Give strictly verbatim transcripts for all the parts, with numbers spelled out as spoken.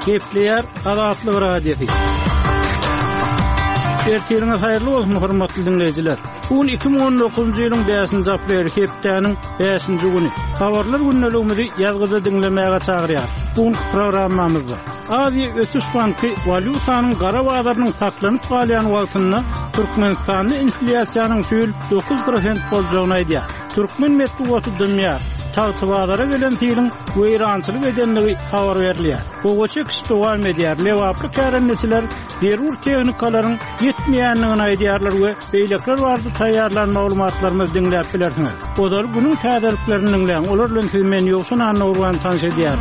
Gepleyer Azatlyk radiosu. Ertiriniz hayırlı olsun hormatly dinleyijiler. Bugün iki bin on dokuzuncu ýylyň beşinji aprel hepdeniň beşinji güni. Habarlar günneligimizi ýazgyda dinlemäge çagyrýar. Bugün programmamyzda Aziýa Ötüş Banky walutanyň gara bazarynın saklanyp galýan wagtyna Türkmenistanda inflasiýanyň şol dokuz prosent boljagyny aýdýar. Türkmen medeniýeti dünýä Tağtıbadara gelen tiýiň weýrançylyk edenligi habar berilýär. Gogoçy kışdowam edýär. Lewaply kärençiler derur tehnikaların yetmeýänligini aýdýarlar we beýlekler bardy taýýarlanan maglumatlarymyzy dinläp bilersiňiz. Odal günüň täderliklerini dinleýän, olar bilen men ýoksun anawran tanış edýär.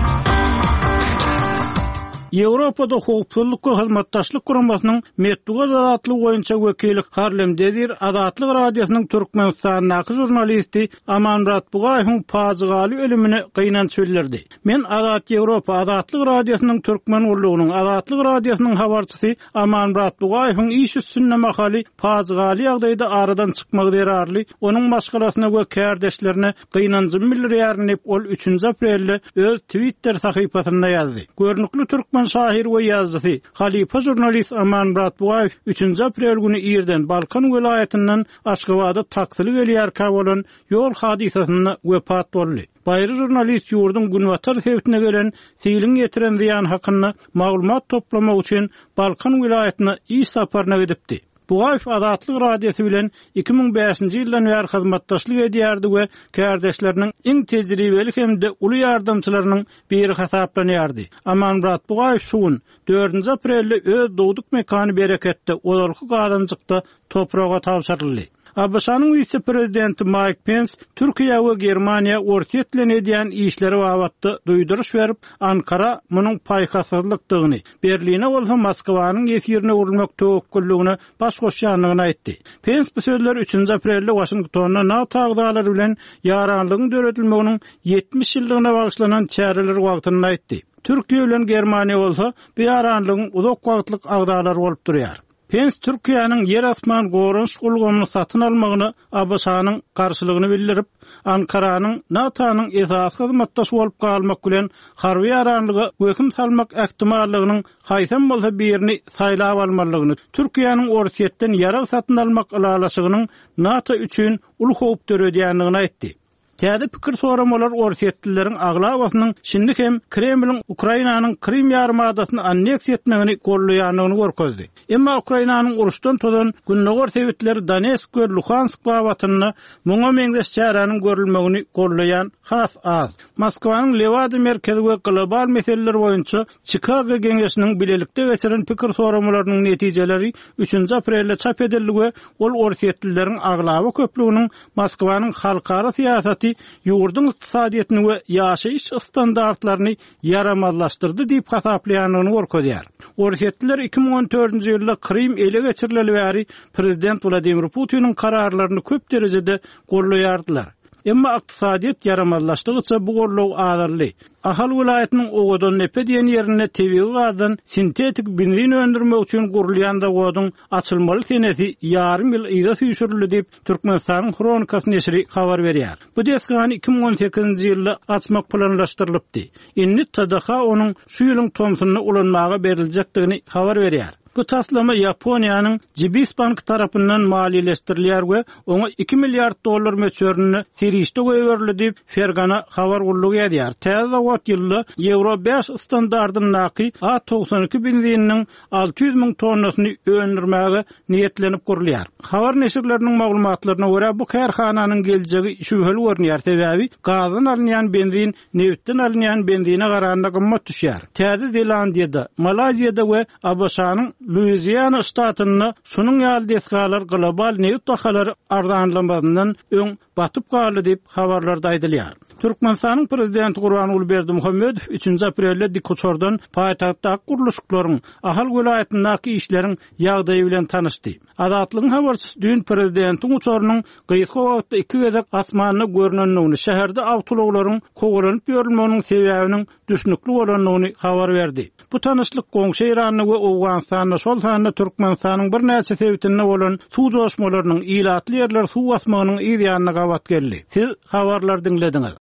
Ýewropada howpsuzlyk we hyzmatdaşlyk guramasynyň Medeniýet azatlygy boýunça wekili Harlemdedir Azatlyk radiosynyň Türkmenistanyň jurnalisti Amanmurat Bugaýewiň pazygaly ölümine gynanç söýlerdi. Men Azat Ýewropa Azatlyk radiosynyň türkmen urlugynyň Azatlyk radiosynyň habarçysy Amanmurat Bugaýewiň iş üstünde makaly pazygaly ýagdaýda aradan çykmak derarly onuň başgalasyna we kärdeşlerine gynançy bildirýärnip ol üçünji aprelde öz Twitter sahypasynda ýazdy. Görnükli türkmen şahir we ýazgysy Halifa jurnalist Amanmurat Bugaýew üçünji aprel güni ýerden Balkan welaýatynyň Aşgabatda taksili gelýär bolan ýol hadisasyna wepat boldy. Baýry jurnalist ýurdun günwatar sebäpine gelen siýliň getiren ziýan hakyna maglumat toplamak üçin Balkan welaýatyna iş saparyna gidipdi. Bugaýew Azatlyk radiosu bilen iki bin beşinji ýyldan bäri hyzmatdaşlyk edýärdi we kärdeşleriniň iň tejribeli hemde uly ýardamçylarynyň biri hasaplanýardy. Amanmurat Bugaýew şuň dördünji aprelde öz dowduk mekany bereketde olarky gazanjykda topraga tapşyryldy. A B S-nyň vice-prezidenti Mike Pence Türkiýe we Germaniýa ortaklyk edýän işleri babatda duýduruş berip, Ankara munyň paýkasızlykdygyny, Berline bolsa Moskwanyň ýetýärine urulmak töwekkülligini baş goşýanlygyny aýtdy. Pence bu sözler üçünji aprelde Washingtonda NATO agdalary bilen ýaranlygyň döredilmeginiň ýetmiş ýyllygyna bagyşlanan çäreler wagtyny aýtdy. Türkiýe bilen Germaniýa bolsa bu ýaranlygyň uzak wagtlyk agdalary bolup durýar. Pence Türkiýanyň yer asman gorunç gulgamyny satyn almagyny A B S-nyň garşylygyny bildirip, Ankaranyň NATO'nyň esas hyzmatdaşy bolup galmak bilen harby ýaranlygy höküm salmak ähtimallygynyň haýsam bolsa birini saýlap almalygyny, Türkiýanyň ortaýetden ýarag satyn almak alalaşygynyň NATO üçin uly howp döredýänligini aýtdy. Täze pikir soramalar ortaýetlileriň aglawasynyň şimdi hem Kremliň Ukrainanyň Krim ýarymadasyny anneksiýa etmegini gollaýanyny görkezdi. Emma Ukrainanyň uruşdan todan günnäger sebäpleri Donetsk we Luhansk babatyny muňa meňdeş çäranyň görülmegini gollaýan has az. Moskwanyň Lewada merkezi we global meseleler boýunça Chicago geňeşiniň bilelikde geçiren pikir soramalarynyň netijeleri üçünji aprelde çap edildi we ol ortaýetlileriň aglawa köpliginiň Moskwanyň halkara siýasaty ýurdun ykdysadyýetyny we ýaşaýyş standartlaryny yaramazlaşdyrdy diýip hasaplaýanyny görkezýär. Ortaýetliler iki bin on dördünji ýylda Krim ele geçirileli bäri prezident Vladimir Putiniň kararlaryny köp derejede gollaýardylar. Emma ykdysadyýet yaramazlaşdygyça bu gorlaw azarly. Ahal welaýatynyň ogodan nepe diýen ýerine tebigy gazdan sintetik benzin öndürmek üçin gurulýan da goduň açylmaly tenesi ýarym ýyl ýyla süýşürildi diýip Türkmenistanyň Kronikasy neşri habar berýär. Bu desgany iki bin on sekizinji ýylda açmak planlaşdyrylypdy. Inni T D H onuň şu ýylyň tomsuny ulanmaga berilejekdigini habar berýär. Bu taslama Yaponiýanyň Jibis Bank tarapyndan maliýeleşdirilýär we oňa iki milliard dollar möçörüni serişde goýberildi diýip Fergana habar gurulugy edýär. Täze wagt ýylda Euro beş standardyny naky A doksan iki benzininiň alty ýüz miň tonnasyny öndürmäge niýetlenip gurulýar. Habar neşirleriniň maglumatlaryna görä bu kärhananyň geljegi şübheli görnýär. Sebäbi gazdan alynýan benzin newtden alynýan benzine garanda gymmat düşýär. Täze Zelandiýada, Malaziýada we A B S-nyň Louisiana ştatyny şunun ýaly desgalar global neft bahalary ardanlamagynyň öň batyp galy diýip habarlarda aýdylýar. Türkmenistanyň prezidenti Gurban Ulberdimuhammedow üçünji aprelde Dikoçordan paýtagtda guruluşlaryň ahal welaýatyndaky işleriň ýagdaýy bilen tanışdy. Azatlygyň habarçysy dün prezidentiň uçarynyň gyýyky wagtda iki gezek asmanyny görnenligini, şäherde awtologlaryň kowalanyp ýörülmeginiň sebäbiniň düşnükli bolanyny habar berdi. Bu tanışlyk goňşy Iranyny we Awganystanyny şol sanda Türkmenistanyň bir näçe sebäplerine bolan suw joşmalarynyň ilatly ýerler suw asmagynyň ýerine gawat geldi. Siz habarlar dinlediňiz.